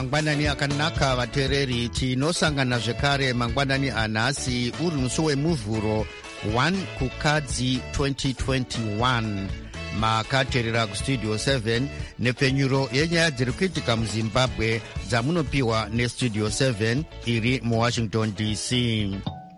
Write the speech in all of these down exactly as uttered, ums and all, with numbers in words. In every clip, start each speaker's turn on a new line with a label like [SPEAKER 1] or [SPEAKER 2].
[SPEAKER 1] mangwanani akanaka vateereri, tinosangana zvekare mangwanani anhasi uri musi wemuvhuro one kukadzi twenty twenty-one. makateerera kustudio seven nepfenyuro yenyaya dziri kuitika muzimbabwe dzamunopiwa nestudio seven iri muwashington D C.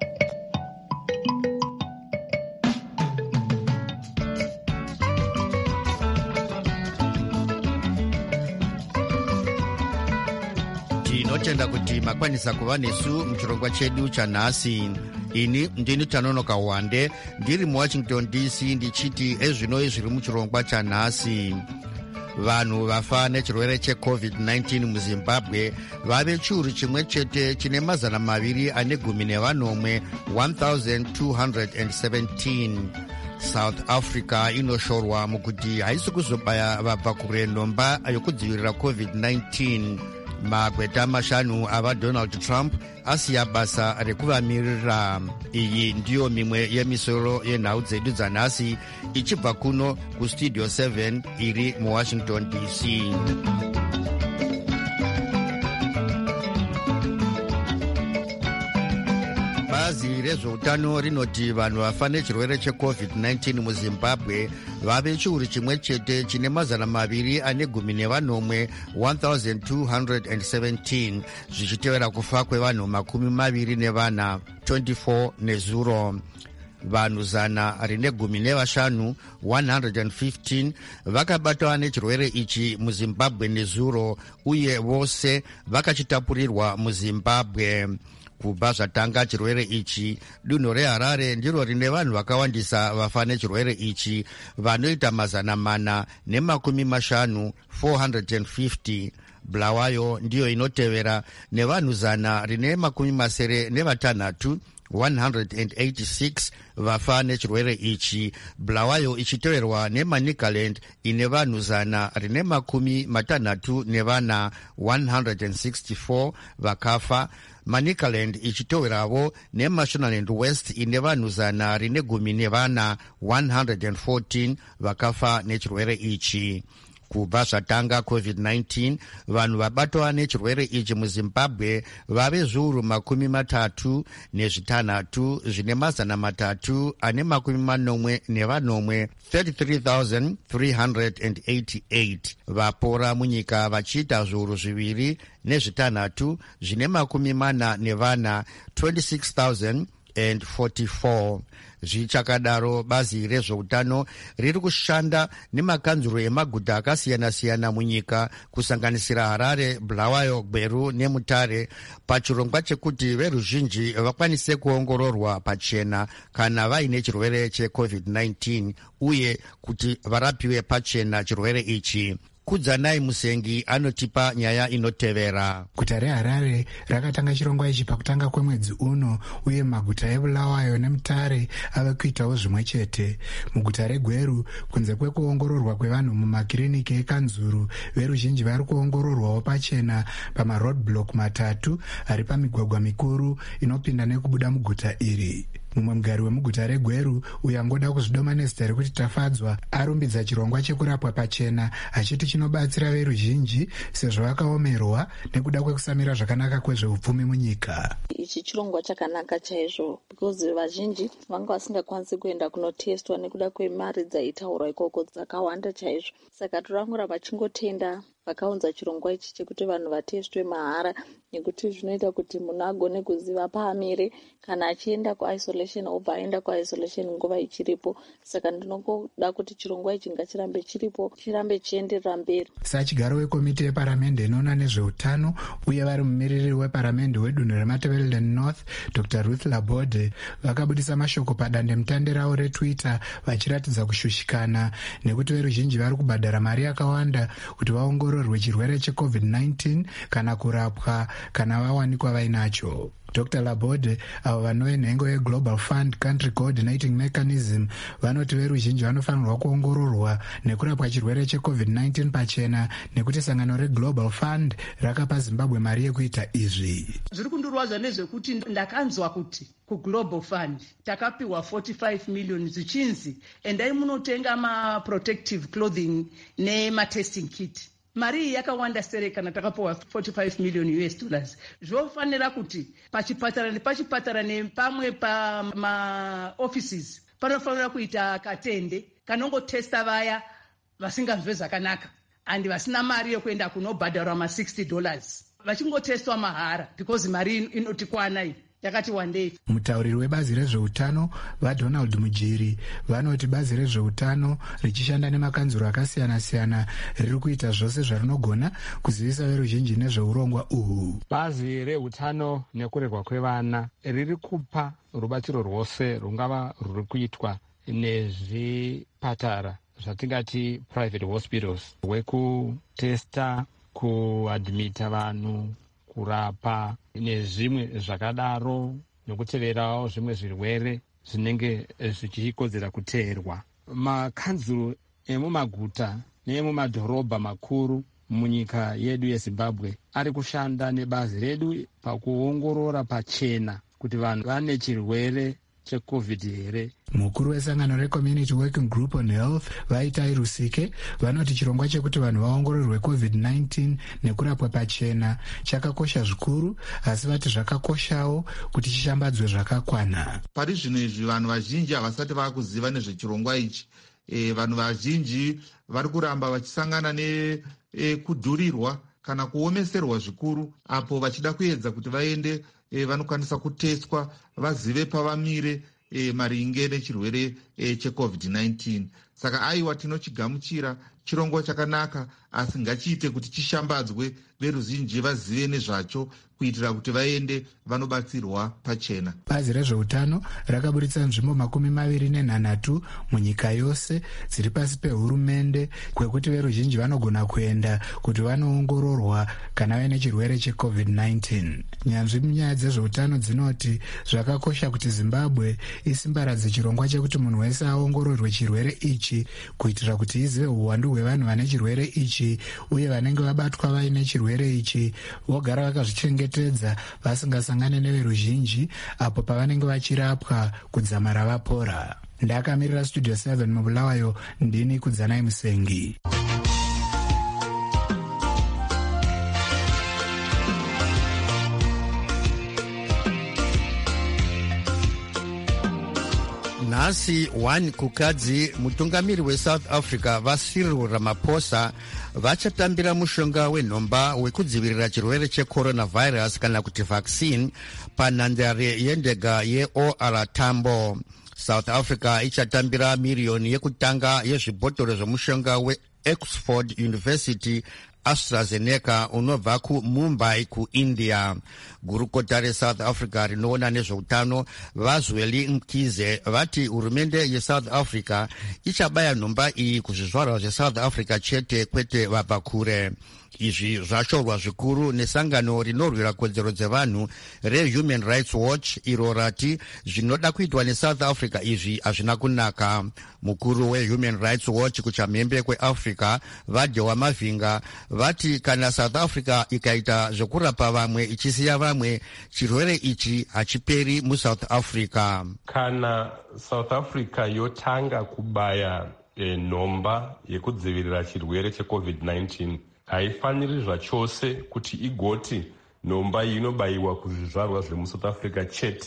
[SPEAKER 1] tinotenda kuti makwanisa kuva nesu muchirongwa chedu chanhasi. ini ndini Tanonoka Wande ndiri muwashington D C ndichiti ezvinoi zviri muchirongwa chanhasi. vanhu vafa nechirwere checovid nineteen muzimbabwe vave chiuru chimwe chete chine mazana maviri ane gumi nevanomwe one thousand two hundred seventeen. south africa inoshorwa mukuti haisi kuzobaya vabva kure nhomba yokudzivirira covid nineteen. magweta mashanu ava Donald Trump asiya basa rekuvamirira. iyi ndiyo mimwe yemisoro yenhau dzedu dzanhasi ichibva kuno kustudio seven iri muwashington D C. bazi rezveutano rinoti vanhu vafa nechirwere checovid nineteen muzimbabwe vave chiuru chimwe chete chine mazana maviri ane gumi nevanomwe one thousand two hundred seventeen, zvichitevera kufa kwevanhu makumi maviri nevana twenty-four nezuro. vanhu zana rine gumi nevashanu one hundred fifteen vakabatwa nechirwere ichi muzimbabwe nezuro, uye vose vakachitapurirwa muzimbabwe. kubva zvatanga chirwere ichi, dunhu reharare ndiro rine vanhu vakawandisa vafa nechirwere ichi, vanoita mazana mana nemakumi mashanu four hundred fifty. bulawayo ndiyo inotevera nevanhu zana rine makumi masere nevatanhatu one hundred eighty-six vafa nechirwere ichi, bulawayo ichiteverwa nemanicaland ine vanhu zana rine makumi matanhatu nevana one hundred sixty-four vakafa, manicaland ichitoveravo nemashonaland west ine vanhu zana rine gumi nevana one hundred fourteen vakafa nechirwere ichi. kubva zvatanga covid nineteen vanhu vabatwa nechirwere ichi muzimbabwe vave zviuru makumi matatu nezvitanhatu zvine mazana matatu ane makumi manomwe nevanomwe thirty-three thousand three hundred eighty-eight. vapora munyika vachiita zviuru zviviri nezvitanhatu zvine makumi mana nevana twenty-six thousand forty-four. zvichakadaro bazi rezveutano riri kushanda nemakanzuro emaguta akasiyana-siyana munyika kusanganisira harare, bulawayo, gweru nemutare pachirongwa chekuti veruzhinji vakwanise kuongororwa pachena kana vaine chirwere checovid nineteen uye kuti varapiwe pachena chirwere ichi. kudzanai musengi anotipa nyaya inotevera.
[SPEAKER 2] guta reharare rakatanga chirongwa ichi pakutanga kwemwedzi uno, uye maguta ebulawayo nemutare ave kuitawo zvimwe chete. muguta regweru, kunze kwekuongororwa kwevanhu mumakiriniki ekanzuru, veruzhinji vari kuongororwawo pachena pamaroadblock matatu ari pamigwagwa mikuru inopinda nekubuda muguta iri. mumwe mugari wemuguta regweru uyo angoda kuzvidoma nezita rekuti tafadzwa arumbidza chirongwa chekurapwa pachena, achiti chinobatsira veruzhinji sezvo vakaomerwa nekuda kwekusamira zvakanaka kwezveupfumi munyika.
[SPEAKER 3] ichi chirongwa chakanaka chaizvo because vazhinji vanga vasingakwanisi kuenda kunotestwa nekuda kwemari dzaitaurwa ikoko dzakawanda chaizvo. saka torangura vachingotenda vakaunza chirongwa ichi chekuti vanhu vatestwe mahara, nekuti zvinoita kuti munhu agone kuziva paamire kana achienda kuisolation obva aenda kuisolation nguva ichiripo. saka ndinoda kuti chirongwa ichi ngachirambe chiripo, chirambe chienderera mberi.
[SPEAKER 2] sachigaro wekomiti yeparamende inoona nezveutano uye vari mumiriri weparamende wedunhu rematabeleland north Dr Ruth Laborde vakabudisa mashoko padande mutande ravo retwitter vachiratidza kushushikana nekuti veruzhinji vari kubhadhara mari yakawanda kuti vaongororwe chirwere checovid nineteen kana kurapwa kana vawanikwa vainacho. Dr Laborde avo vanove nhengo yeglobal fund country coordinating mechanism vanoti veruzhinji vanofanirwa kuongororwa nekurapwa chirwere checovid nineteen pachena, nekuti sangano reglobal fund rakapa zimbabwe mari yekuita izvi.
[SPEAKER 4] zviri kundurwadza nezvekuti ndakanzwa kuti kuglobal fund takapiwa forty-five million zvichinzi endai munotenga maprotective clothing nematesting kit. mari iyi yakawanda sere kana takapiwa forty-five million U S dollars. Zvofanira kuti pachipatara nepachipatara nepamwe pamaoffices panofanira kuita katende kanongotesta vaya vasinganzwe zvakanaka and vasina mari yekuenda kunobhadharwa ma sixty dollars vachingotestwa mahara because mari inotikwana iyi yakati wandei.
[SPEAKER 2] Mutauriri webazi rezveutano vaDonald Mujiri vanoti bazi rezveutano richishanda nemakanzuro akasiyana siyana riri kuita zvose zvarinogona kuzivisa veruzhinji nezveurongwa uhu.
[SPEAKER 5] Bazi reutano nekurerwa kwevana riri kupa rubatsiro rwose rungava ruri kuitwa nezvipatara zvatingati private hospitals, wekutesta, kuadmita vanhu, kurapa nezvimwe zvakadaro, nekuteverawo zvimwe zvirwere zvinenge zvichikodzera kuteerwa. Makanzuro emumaguta neemumadhorobha makuru munyika yedu yeZimbabwe ari kushanda nebazi redu pakuongorora pachena kuti vanhu vane chirwere checovid here.
[SPEAKER 2] Mukuru wesangano reCommunity Working Group on Health Vaitai Rusike vanoti chirongwa chekuti vanhu vaongororwe covid nineteen nekurapwa pachena chakakosha zvikuru, asi vati zvakakoshawo kuti chishambadzwe zvakakwana.
[SPEAKER 6] Pari zvino izvi vanhu vazhinji havasati vakuziva nezvechirongwa ichi. E, vanhu vazhinji vari kuramba vachisangana nekudhurirwa e, kana kuomeserwa zvikuru apo vachida kuedza kuti vaende e, vanokwanisa kuteswa vazive pavamire e, maringe nechirwere e, checovid nineteen. Saka aiwa tinochigamuchira chirongwa chakanaka, asi ngachiite kuti chishambadzwe veruzhinji vazive nezvacho kuitira kuti vaende vanobatsirwa pachena.
[SPEAKER 2] Bazi rezveutano rakaburitsa nzvimbo makumi maviri nenhanhatu munyika yose dziri pasi pehurumende kwekuti veruzhinji vanogona kuenda kuti vanoongororwa kana vaine chirwere checovid nineteen. Nyanzvi munyaya dzezveutano dzinoti zvakakosha kuti Zimbabwe isimbaradze chirongwa chekuti munhu wese aongororwe chirwere ichi kuitira kuti izive uwandu hwevanhu vane chirwere ichi uye vanenge vabatwa vaine chirwere ichi vogara vakazvichengetedza vasingasangane neveruzhinji apo pavanenge vachirapwa kudzamara vapora. Ndakamirira Studio seven mubulawayo, ndini Kudzanai Musengi.
[SPEAKER 1] Nhasi One Kukadzi, mutungamiri weSouth Africa vaCyril Ramaphosa vachatambira mushonga wenhomba wekudzivirira chirwere checoronavirus kana kuti vaccine panhandare yendega yeO R Tambo. South Africa ichatambira miriyoni yekutanga yezvibhotoro zvemushonga weOxford University AstraZeneca unobva kuMumbai kuIndia. Gurukota reSouth Africa rinoona nezveutano vaZweli Mkhize vati hurumende yeSouth Africa ichabaya nhomba iyi kuzvizvarwa zveSouth Africa chete, kwete vabva kure. Izvi zvashorwa zvikuru nesangano rinorwira kodzero dzevanhu reHuman Rights Watch iro rati zvinoda kuitwa neSouth Africa izvi hazvina kunaka. Mukuru weHuman Rights Watch kuchamhembe kweAfrica Vadewa Mavinga vati kana South Africa ikaita zvekurapa vamwe ichisiya vamwe, chirwere ichi hachiperi muSouth Africa.
[SPEAKER 7] Kana South Africa yotanga kubaya e, nhomba yekudzivirira chirwere checovid nineteen, haifaniri zvachose kuti igoti nhomba iyi inobayiwa kuzvizvarwa zvemuSouth Africa chete,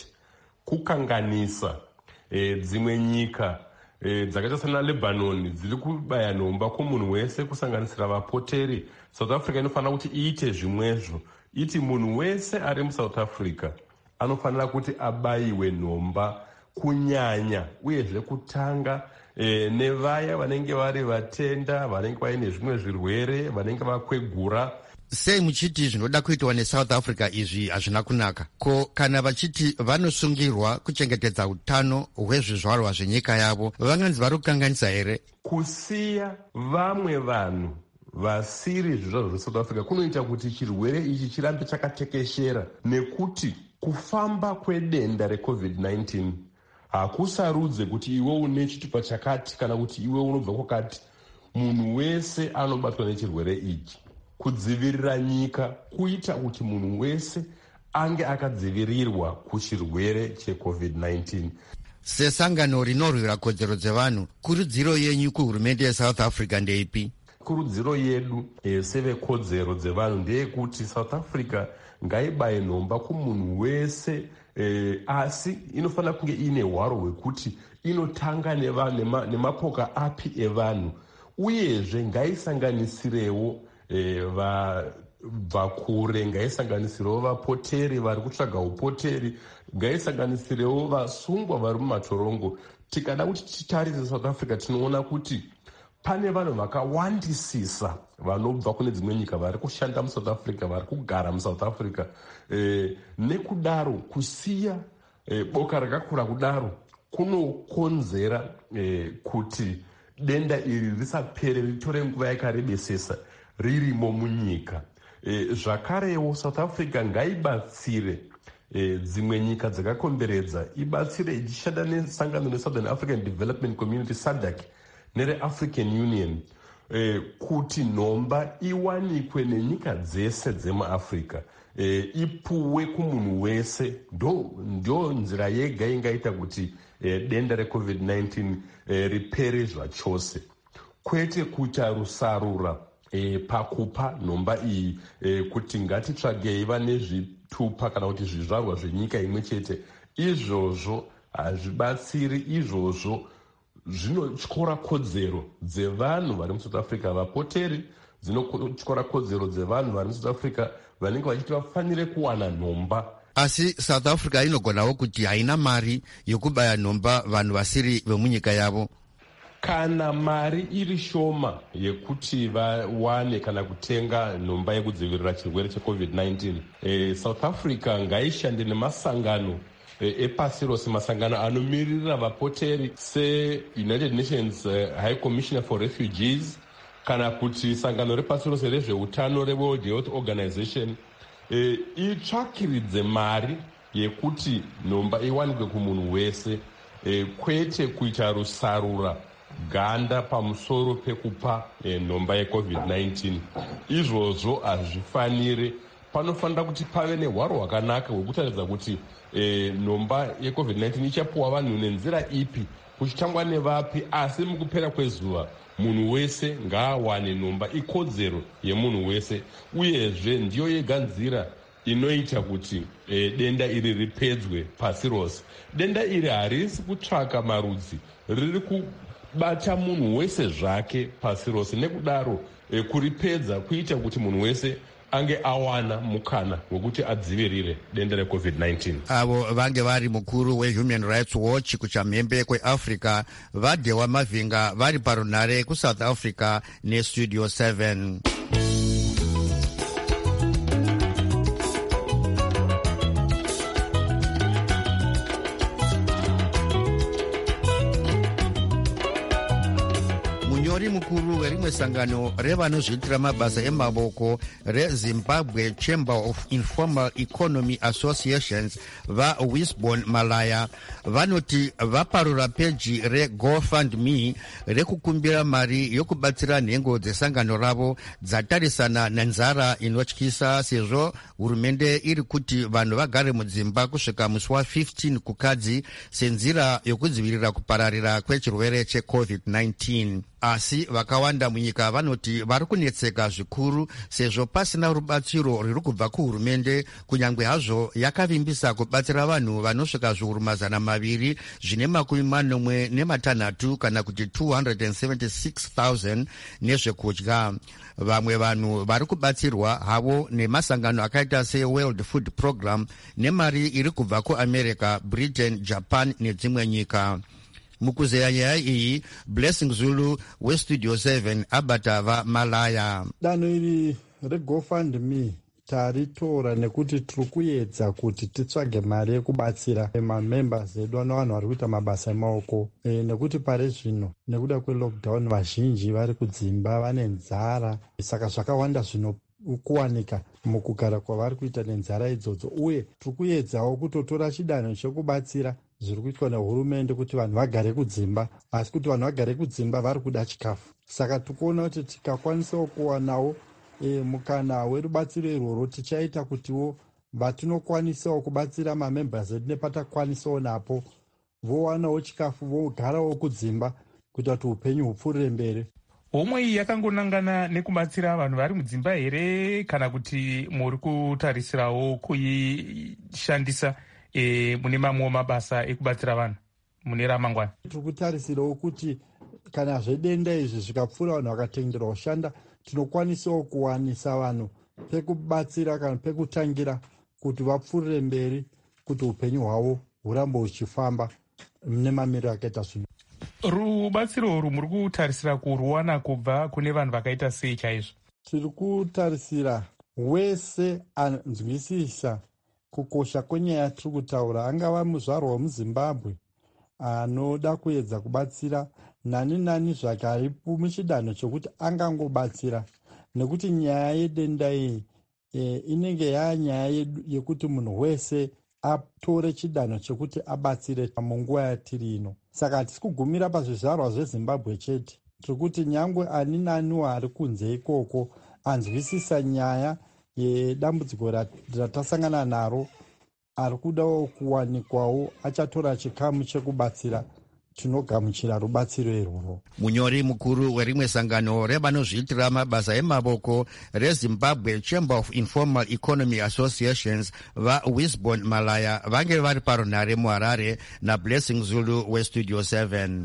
[SPEAKER 7] kukanganisa e, dzimwe nyika e, dzakaita sana Lebanon dziri kubaya nhomba kumunhu wese kusanganisira vapoteri. South Africa inofanira kuti iite zvimwezvo, iti munhu wese ari muSouth Africa anofanira kuti abayiwe nhomba, kunyanya uyezve kutanga E, nevaya vanenge vari vatenda, vanenge vaine zvimwe zvirwere, vanenge vakwegura.
[SPEAKER 1] Sei muchiti zvinoda kuitwa neSouth Africa izvi hazvina kunaka? Ko kana vachiti vanosungirwa kuchengetedza utano hwezvizvarwa zvenyika yavo, vanganzi vari kukanganisa here?
[SPEAKER 7] Kusiya vamwe vanhu vasiri zvizvarwa zveSouth Africa kunoita kuti chirwere ichi chirambe chakatekeshera, nekuti kufamba kwedenda recovid nineteen hakusarudze kuti iwe une chitupa chakati kana kuti iwe unobva kwakati. Munhu wese anobatwa nechirwere ichi. Kudzivirira nyika kuita kuti munhu wese ange akadzivirirwa kuchirwere checovid nineteen.
[SPEAKER 1] Sesangano rinorwira kodzero dzevanhu, kurudziro yenyu kuhurumende yeSouth Africa ndeipi?
[SPEAKER 7] kurudziro yedu e, sevekodzero dzevanhu ndeyekuti South Africa ngaibaye nhomba kumunhu wese e, asi inofanira kunge ine hwaro hwekuti inotanga nemapoka nema api evanhu, uyezve ngaisanganisirewo e, va vakure, ngaisanganisirewo vapoteri vari kutsvaga upoteri, ngaisanganisirewo vasungwa vari mumatorongo. Tikada kuti titarise South Africa tinoona kuti pane vanhu vakawandisisa vanobva kune dzimwe nyika vari kushanda muSouth Africa, vari kugara muSouth Africa. E, nekudaro kusiya e, boka rakakura kudaro kunokonzera e, kuti denda iri risapere ritore nguva yakarebesesa ririmo munyika. E, zvakarewo South Africa ngaibatsire e, dzimwe nyika dzakakomberedza, ibatsire ichishanda nesangano reSouthern African Development Community S A D C nere-African Union e, kuti nhomba iwanikwe nenyika dzese dzemuAfrica, e, ipuwe kumunhu wese. Ndio nzira yega ingaita kuti e, denda reCovid nineteen e, ripere zvachose, kwete kuita rusarura e, pakupa nhomba iyi e, kuti ngatitsvagei vane zvitupa kana kuti zvizvarwa zvenyika imwe chete. Izvozvo hazvibatsiri, izvozvo zvinotyora kodzero dzevanhu vari muSouth Africa, vapoteri, dzinotyora kodzero dzevanhu vari muSouth Africa vanenge vachiti vafanire kuwana nhomba.
[SPEAKER 1] Asi South Africa inogonawo kuti haina mari yokubaya nhomba vanhu vasiri vemunyika yavo.
[SPEAKER 7] Kana mari iri shoma yekuti vawane kana kutenga nhomba yekudzivirira chirwere cheCovid nineteen, e, South Africa ngaishande nemasangano epasi rose, masangano anomirira vapoteri se-United Nations uh, High Commissioner for Refugees, kana kuti sangano repasi rose rezveutano reWorld Health Organization, e, itsvakiridze mari yekuti nhomba iwanikwe kumunhu wese, e, kwete kuita rusarura ganda pamusoro pekupa e, nhomba yeCovid nineteen. Izvozvo hazvifanire. Panofanira kuti pave nehwaro hwakanaka hwekutaridza kuti e, nhomba yeCovid nineteen ichapuwa vanhu nenzira ipi, kuchitangwa nevapi, asi mukupera kwezuva munhu wese ngaawane nhomba. Ikodzero yemunhu wese, uyezve ndiyo yega nzira inoita kuti e, denda iri ripedzwe pasi rose. Denda iri harisi kutsvaka marudzi, riri kubata munhu wese zvake pasi rose. Nekudaro e, kuripedza kuita kuti munhu wese ange awana mukana wekuti adzivirire denda reCovid nineteen.
[SPEAKER 1] Avo vange vari mukuru weHuman Rights Watch kuchamhembe kweAfrica, Vadewa Mavinga, vari parunare kuSouth Africa neStudio seven. Munyori mukuru werimwe sangano revanozviitira mabasa emavoko reZimbabwe Chamber of Informal Economy Associations vaWisborn Malaya vanoti vaparura peji reGoFundMe rekukumbira mari yokubatsira nhengo dzesangano ravo dzatarisana nenzara inotyisa, sezvo hurumende iri kuti vanhu vagare mudzimba kusvika musi wa15 kukadzi senzira yokudzivirira kupararira kwechirwere cheCovid nineteen. Asi vakawanda munyika vanoti vari kunetseka zvikuru sezvo pasina rubatsiro riri kubva kuhurumende, kunyange hazvo yakavimbisa kubatsira vanhu vanosvika zviuru mazana maviri zvine makumi manomwe nematanhatu kana kuti two hundred seventy-six thousand nezvekudya. Vamwe vanhu vari kubatsirwa havo nemasangano akaita seWorld Food Program nemari iri kubva kuAmerica, Britain, Japan nedzimwe nyika. Mukuzeya nyaya iyi, Blessing Zulu weStudio seven abatava Malaya.
[SPEAKER 8] Danho iri reGoFundMe taritora nekuti tiri kuedza kuti titsvage mari yekubatsira mamembers edu ano vanhu vari kuita mabasa emaoko, e, nekuti pare zvino nekuda kwelockdown vazhinji vari kudzimba vane nzara, saka zvakawanda zvinokuwanika mukugara kwavari kuita nenzara idzodzo, uye tiri kuedzawo kutotora chidanho chekubatsira zviri kuitwa nehurumende kuti vanhu vagare kudzimba, asi kuti vanhu vagare kudzimba vari kuda chikafu. Saka tikuona kuti tikakwanisawo kuwanawo e, mukana werubatsiro irworwo tichaita kutiwo vatinokwanisawo kubatsira mamembers edu nepatakwanisawo napo vowanawo chikafu, vogarawo kudzimba kuita kuti upenyu hupfuurire mberi.
[SPEAKER 9] homwe iyi yakangonangana nekubatsira vanhu vari mudzimba here kana kuti muri kutarisirawo kuishandisa e, mune mamwewo mabasa ekubatsira vanhu mune ramangwana?
[SPEAKER 8] Tiri kutarisirawo kuti kana zvedenda izvi zvikapfuura vanhu vakatenderwa kushanda, tinokwanisawo kuwanisa vanhu pekubatsira kana pekutangira kuti vapfuurire mberi, kuti upenyu hwavo hurambe huchifamba nemamiriro akaita zvino.
[SPEAKER 9] Rubatsiro urwu muri kutarisira kuruwana kubva kune vanhu vakaita sei chaizvo?
[SPEAKER 8] Tiri kutarisira wese anzwisisa kukosha kwenyaya yatiri kutaura, angava muzvarwa wemuzimbabwe anoda kuedza kubatsira, nani nani zvake ari muchidanho chokuti angangobatsira, nekuti nyaya yedenda iyi e, inenge yanyaya yekuti munhu wese atore chidanho chekuti abatsire munguva yatiri ino. Saka hatisi kugumira pazvizvarwa zvezimbabwe chete, tiri kuti nyangwe ani naniwo ari kunze ikoko anzwisisa nyaya yedambudziko ratasangana naro, ari kudawo kuwanikwawo, achatora chikamu chekubatsira. Tinogamuchira rubatsiro irworwo.
[SPEAKER 1] Munyori mukuru werimwe sangano revanozviitira mabasa emavoko reZimbabwe Chamber of Informal Economy Associations vaWisbon Malaya vange vari parunhare muHarare naBlessing Zulu weStudio seven.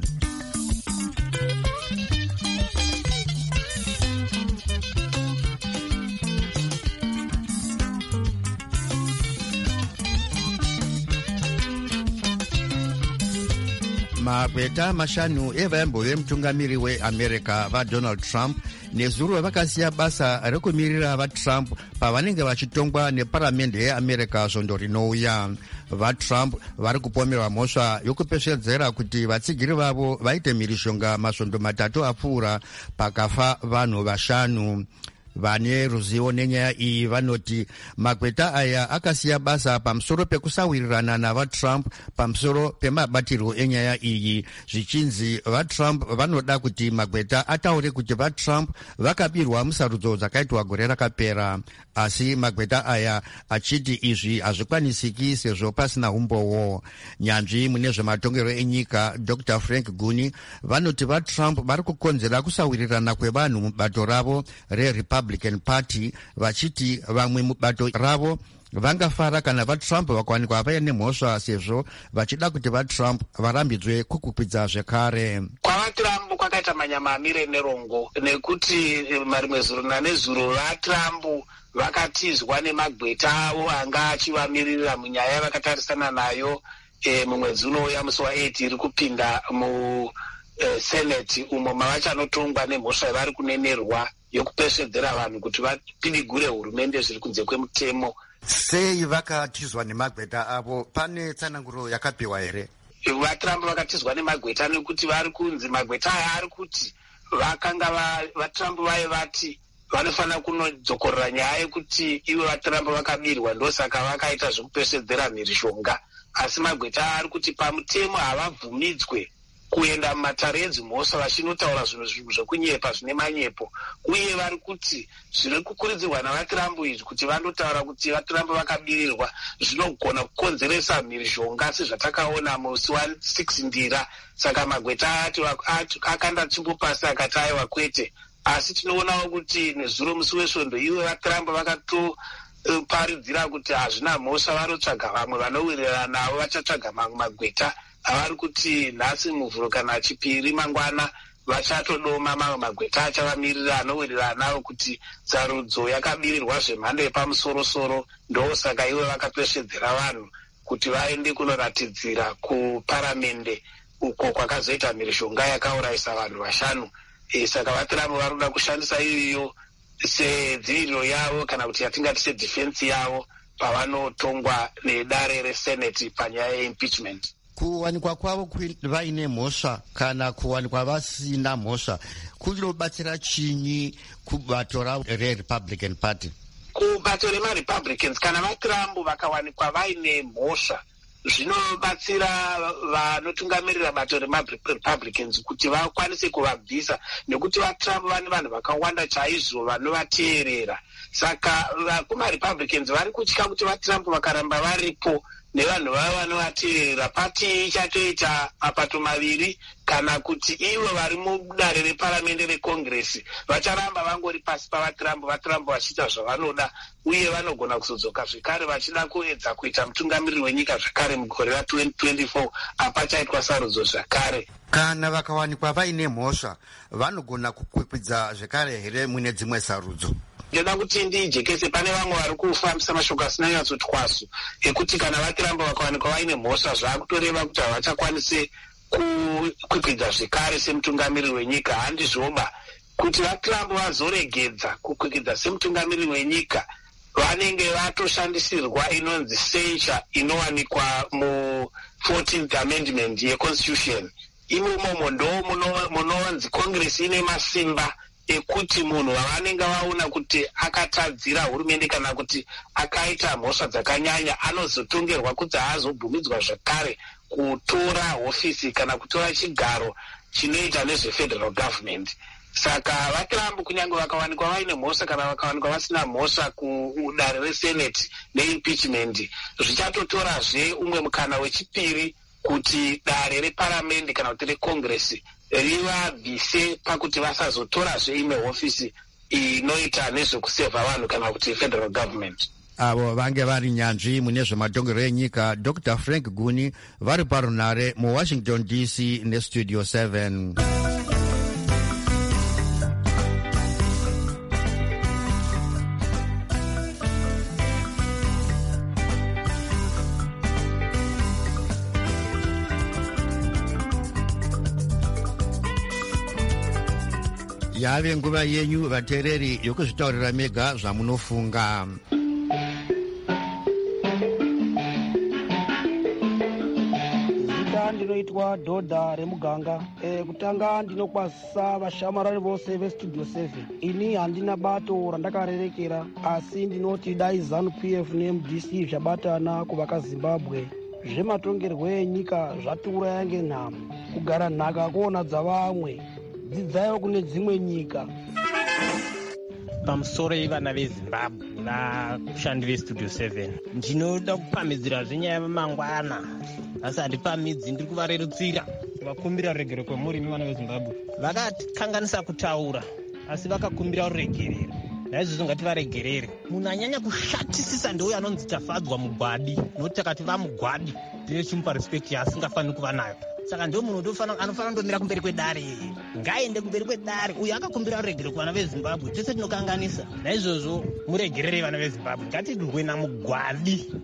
[SPEAKER 1] Magweta mashanu evembo vemutungamiri weAmerica vaDonald Trump nezuro vakasiya basa rekumirira vaTrump pavanenge vachitongwa neparamende yeAmerica svondo rinouya. VaTrump vari kupomerwa mhosva yokupesvedzera kuti vatsigiri vavo vaite mhirishonga masvondo matatu apfuura pakafa vanhu vashanu. Vane ruzivo nenyaya iyi vanoti magweta aya akasiya basa pamusoro pekusawirirana navaTrump pamusoro pemabatirwo enyaya iyi, zvichinzi vaTrump vanoda kuti magweta ataure kuti vaTrump vakabirwa musarudzo dzakaitwa gore rakapera, asi magweta aya achiti izvi hazvikwanisiki sezvo pasina umbowo. Nyanzvi mune zvematongero enyika Doctor Frank Guni vanoti vaTrump vari kukonzera kusawirirana kwevanhu mubato ravo reRepublican Republican Party, vachiti vamwe mubato ravo vangafara kana vaTrump vakawanikwa vaine mhosva, sezvo vachida kuti vaTrump varambidzwe kukukwidza zvekare.
[SPEAKER 10] KwavaTrump kwakaita manyama amire nerongo, nekuti marimwe zuro nanezuro vaTrump vakatizwa nemagweta avo anga achivamirira munyaya vakatarisana nayo e, mumwedzi unouya musi wa8 iri kupinda mu e, Senate umo mavachanotongwa nemhosva yavari kunenerwa yokupesvedzera vanhu kuti vapinigure hurumende zviri kunze kwemutemo.
[SPEAKER 1] Sei vakatizwa nemagweta avo? Pane tsananguro yakapiwa here?
[SPEAKER 10] VaTrump vakatizwa nemagweta nekuti vari kunzi magweta aya ari kuti vakanga vaTrump vaye vati vanofanira kunodzokorera nyaya yekuti ivo vaTrump vakabirwa, ndosaka vakaita zvokupesvedzera mhirishonga. Asi magweta ari kuti pamutemo havabvumidzwe kuenda mumatare edzimhosva vachinotaura zvinhu zvekunyepa zvine manyepo, uye vari kuti zviri kukurudzirwa navaTrump izvi kuti vandotaura kuti vaTrump vakabirirwa zvinogona kukonzeresa mhirishonga sezvatakaona musi wa6 ndira. Saka magweta ati akanda tsvimbo pasi akati aiwa kwete, asi tinoonawo kuti nezuro musi wesvondo ivo vaTrump vakatoparidzira kuti hazvina mhosva, varotsvaga vamwe vanowirirana navo, vachatsvaga mamwe magweta avari kuti nhasi muvhuro kana chipiri mangwana vachatodoma mamwe magweta achavamirira anowirirana navo kuti sarudzo yakabirirwa zvemhando yepamusorosoro. Ndosaka ivo vakapesvedzera vanhu kuti vaende kunoratidzira kuparamende uko kwakazoita mhirishonga yakaurayisa vanhu vashanu. E, saka vaTrump vari kuda kushandisa iyoyo sedziviriro yavo kana kuti yatingati sedefensi yavo pavanotongwa nedare reSenate panyaya yeimpeachment.
[SPEAKER 1] Kuwanikwa kwavo vaine mhosva kana kuwanikwa vasina mhosva kunobatsira chinyi kubato ravo reRepublican Party?
[SPEAKER 10] Kubato remaRepublicans kana vaTrump vakawanikwa vaine mhosva zvinobatsira vanotungamirira bato remaRepublicans kuti vakwanise kuvabvisa, nekuti vaTrump vane vanhu vakawanda chaizvo vanovateerera. Saka kumaRepublicans vari kutya kuti vaTrump vakaramba varipo nevanhu vavo vanovateerera pati ichatoita mapato maviri kana kuti ivo vari mudare reparamende rekongresi vacharamba vangori pasi pavatrump vatrump vachiita zvavanoda uye vanogona kuzodzoka zvekare vachida kuedza kuita mutungamiriri wenyika zvakare mugore ra-twenty twenty-four apachaitwa sarudzo zvakare.
[SPEAKER 1] Kana vakawanikwa vaine mhosva vanogona kukwikwidza zvekare here mune dzimwe sarudzo?
[SPEAKER 10] Ndoda kuti ndijekese pane vamwe vari kufambisa mashoko asina nyatso twasu ekuti kana vatiramba vakawanikwa vaine mhosva zvaakutoreva kuti havachakwanise kukwikwidza zvekare semutungamiriri wenyika. Handizvoba kuti vatiramba vazoregedza kukwikwidza semutungamiriri wenyika vanenge vatoshandisirwa inonzi censure inowanikwa mu fourteenth amendment yeconstitution. Imomo ndo munonzi kongresi ine masimba ekuti munhu vavanenge vaona kuti akatadzira hurumende kana kuti akaita mhosva dzakanyanya anozotongerwa kuti haazobvumidzwa zvakare kutora hofisi kana kutora chigaro chinoita nezvefederal government. Saka vakirambu kunyange vakawanikwa vaine mhosva kana vakawanikwa vasina mhosva kudare resenate neimpeachment zvichatotorazve umwe mukana wechipiri kuti dare reparamende kana kuti rekongresi rivabvise pakuti vasazotorazve imwe hofisi inoita nezvekusevha vanhu kana kuti federal government.
[SPEAKER 1] Avo vange vari nyanzvi mune zvematongerero enyika Doctor Frank Guni vari parunare muWashington D C nestudio seven. Yave nguva yenyu vateereri yokuzvitaurira mega zvamunofunga.
[SPEAKER 11] Zita ndinoitwa dhodha remuganga. E, kutanga ndinokwasa vashamarari vose vestudio seven. Ini handina bato randakarerekera asi ndinoti dai ZANU-P F ne-M D C zvabatana kuvaka Zimbabwe. Zvematongerwo enyika zvatiuraya ngenhamo. Kugara nhaka kuona dzavamwe. Dzidzaiwo kune dzimwe nyika.
[SPEAKER 12] Pamusoro ivana veZimbabwe vashandi vestudio seven ndinoda kupamhidzira zvenyaya yamangwana asi handipamidzi ndiri kuvarerutsira vakumbira ruregero kwemurimi vana veZimbabwe vakakanganisa kutaura asi vakakumbira ruregerero naizvozvo ngativaregerere. Munhu anyanya kushatisisa ndouyo anonzi tafadzwa mugwadi nokuti takati vamugwadi ndiye chimupa respect yaasingafaniri kuva nayo. Saka ndio munhu anofanira kundomira kumberi kwedare, ngaende kumberi kwedare. Uyu akakumbira ruregero kuvana veZimbabwe, tese tinokanganisa. Naizvozvo muregerere vana veZimbabwe, ngatirwe namugwadi.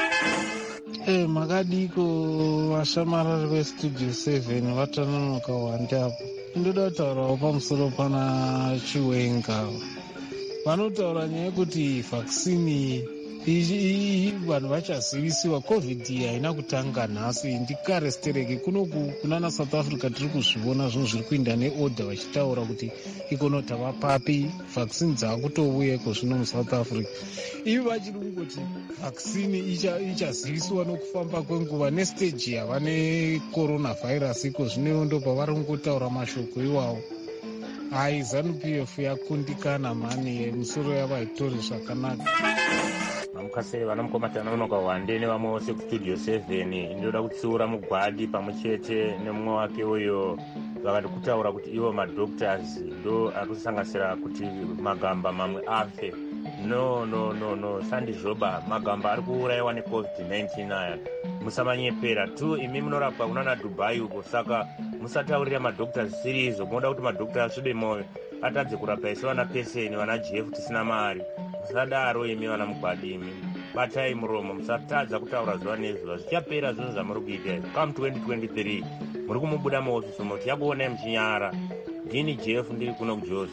[SPEAKER 13] Eh, makadiko vashamarari vestudio seven vatanonoka wandapo. Ndoda kutaurawo pamusoro pana Chiwenga. Vanotaura nyaya yekuti vaccine iyi vanhu vachazivisiwa covid iyi haina kutanga nhasi ndikare stereke kunoku kunana South Africa tiri kuzviona zvinhu zviri kuinda neorder vachitaura kuti ikonota vapapi vaccine dzaakutouya iko zvino muSouth Africa. Ivi vachiri kungoti vaccine ichazivisiwa nokufamba kwenguva nestage yava necoronavirus iko zvino ndo pavari kungotaura mashoko iwawo. Hai, ZANU-P F yakundikana mhani musoro yavaitori zvakanaka.
[SPEAKER 14] Namukasei vana mukomatana unoka wande nevamwe vose kustudio seven ndoda kutsiura mugwadi pamwe chete nemumwe wake uyo vakati kutaura kuti ivo madoctors ndo akusanganisira kuti magamba mamwe afe. No, no, no, no, sandizvoba magamba ari kuurayiwa necovid nineteen aya. Musamanyepera tu imi munorapwa kunana Dubai uko, saka musataurira madoctors sirizo. Munoda kuti madoctors asvibe moyo atadze kurapa isu vana peseni vana Jeff tisina mari. Musadaro imi vana mugwadi imi. Batai muromo, musatadza kutaura zuva nezuva. Zvichapera zvinhu zvamuri kuita. Come twenty twenty-three muri kumubuda muofisi moti yakuonai muchinyara. Ndini Jeff ndiri kuno kuJozi.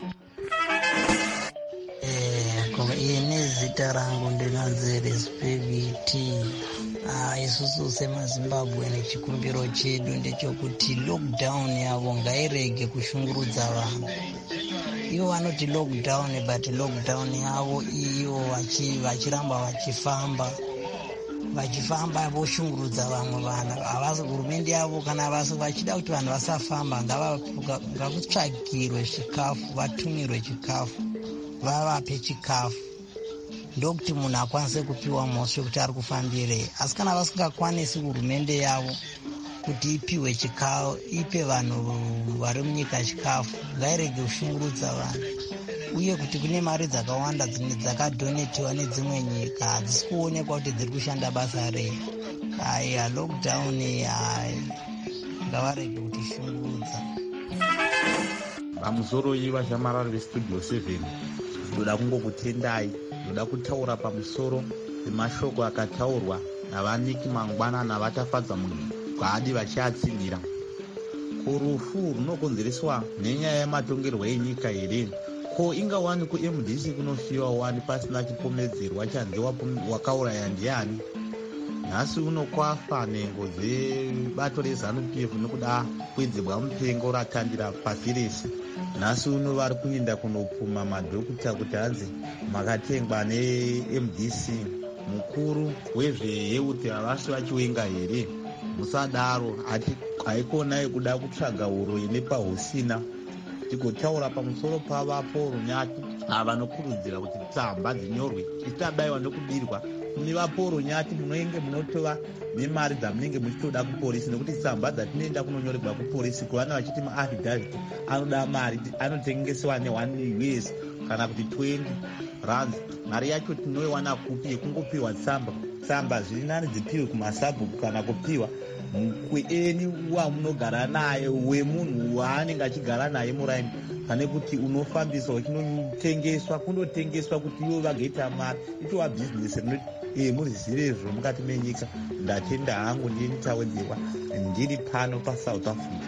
[SPEAKER 15] Ine zita rangu ndinonzi Respect. Ah, isusu semaZimbabwe nechikumbiro chedu ndechekuti lockdown yavo ngairege kushungurudza vanhu. Ivo vanoti lockdown but lockdown yavo iyo vachiramba vachifamba vachifamba voshungurudza vamwe vanhu. Havasi hurumende yavo kana vachida kuti vanhu vasafamba ngakutsvagirwe chikafu, vatumirwe chikafu, vavape chikafu. ndokuti munhu akwanise kupiwa mhosva kuti ari kufambire. Asi kana vasingakwanisi hurumende yavo kuti ipiwe chikafu, ipe vanhu vari munyika chikafu, ngairege kushungurudza vanhu, uye kuti kune mari dzakawanda dzimwe dzakadonetiwa nedzimwe nyika hadzisi kuonekwa kuti dziri kushanda basa rei. Aya lockdown hai ngavarege kutishungurudza.
[SPEAKER 16] Pamusoro ivashamarari vestudio seven, ndoda kungokutendai, ndoda kutaura pamusoro pemashoko akataurwa navaniki mangwana navatafadza munhu gwadi vachiatsinhira. Kurufu runokonzereswa nenyaya yematongerwo enyika here? Ko ingawani ku-M D C kunofiwa wani pasina chipomedzerwa chanzi wakauraya ndiani? Nhasi uno kwafa nhengo dzebato reZANU-P F nokuda kwedzebwa mupengo ratandira pasi rese. Nhasi uno vari kuenda kunopfuma madhokuta kuti hanzi makatengwa ne-M D C. Mukuru wezveheuti havasi vachiwenga here? Musadaro, haikona yekuda kutsvaga uroi nepahusina. Tigotaura pamusoro pavapo runyati ava nokurudzira kuti tsamba dzinyorwe tisabayiwa nokubirwa. Mune vaporo nyati munoenge munotova nemari dzamunenge muchitoda kupolisi, nekuti tsamba dzatinoenda kunonyorerwa kupolisi kuvana vachiti maaffidavit anoda mari, anotengesewa ne-one U S kana kuti twenty rands. Mari yacho tinoiwana kupi yekungopiwa tsamba? Tsamba zviri nani dzipiwe kumasabhuku kana kupiwa mukwenu wamunogara naye, wemunhu waanenge achigara naye muraini, pane kuti unofambiswa uchinotengeswa kundotengeswa kuti ivo vagoita mari. Itowa bhizinesi rinoti e muzive izvo mukati menyika. Ndatenda hangu ndini tawedzerwa ndiri pano paSouth Africa.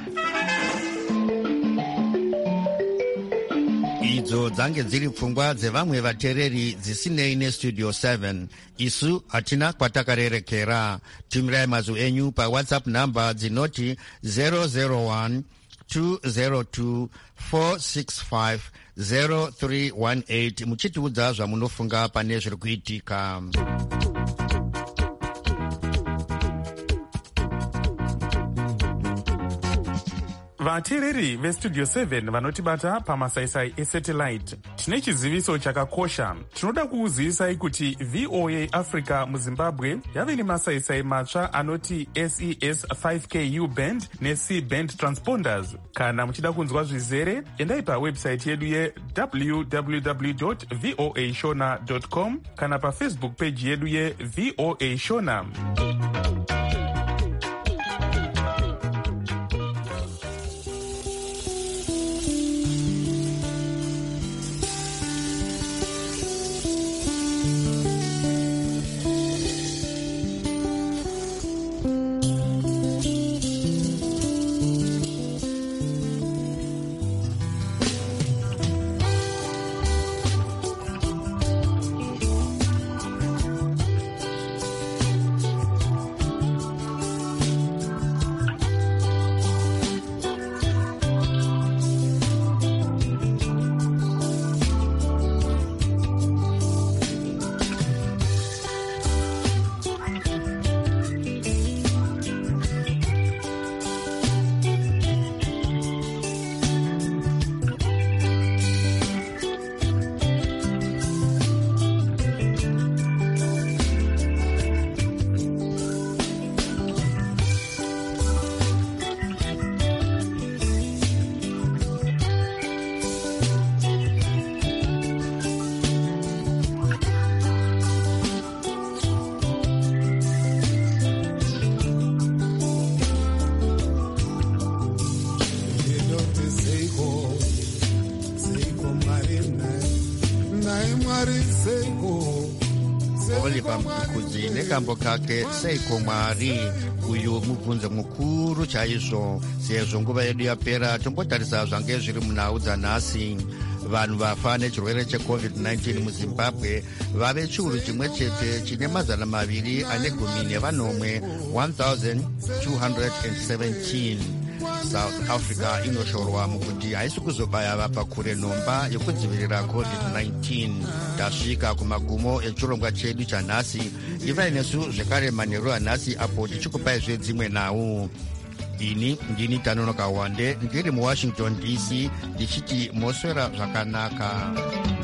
[SPEAKER 1] Idzo dzange dziri pfungwa dzevamwe vatereri dzisinei nestudio seven. Isu hatina kwatakarerekera. Tumirai mazwi enyu paWhatsApp namba dzinoti zero zero one two zero two four six five zero three one eight muchitiudza zvamunofunga pane zviri kuitika.
[SPEAKER 9] vateereri vestudio seven vanotibata pamasaisai esatellite, tine chiziviso chakakosha. Tinoda kukuzivisai kuti V O A Africa muZimbabwe yave nemasaisai matsva anoti S E S five K U band ne-C band transponders. Kana muchida kunzwa zvizere, endai pawebsite yedu ye w w w dot voa shona dot com kana pafacebook page yedu ye V O A Shona.
[SPEAKER 1] Oliver Mtukudzi nekambo kake Seiko Mwari. Uyu mubvunzo mukuru chaizvo, sezvo nguva yedu yapera. Tombotarisa zvange zviri munhau dzanhasi. Vanhu vafa nechirwere checovid nineteen muZimbabwe vave chiuru chimwe chete chine mazana maviri ane gumi nevanomwe one thousand two hundred seventeen. South Africa inoshorwa mukuti haisi kuzobaya vapa kure nhomba yekudzivirira covid nineteen. Tasvika kumagumo echirongwa chedu chanhasi. Ivai nesu zvekare manheru anhasi apo tichikupai zvedzimwe nhau. Ini ndini Tanonoka Wande ndiri muWashington D C ndichiti moswera zvakanaka.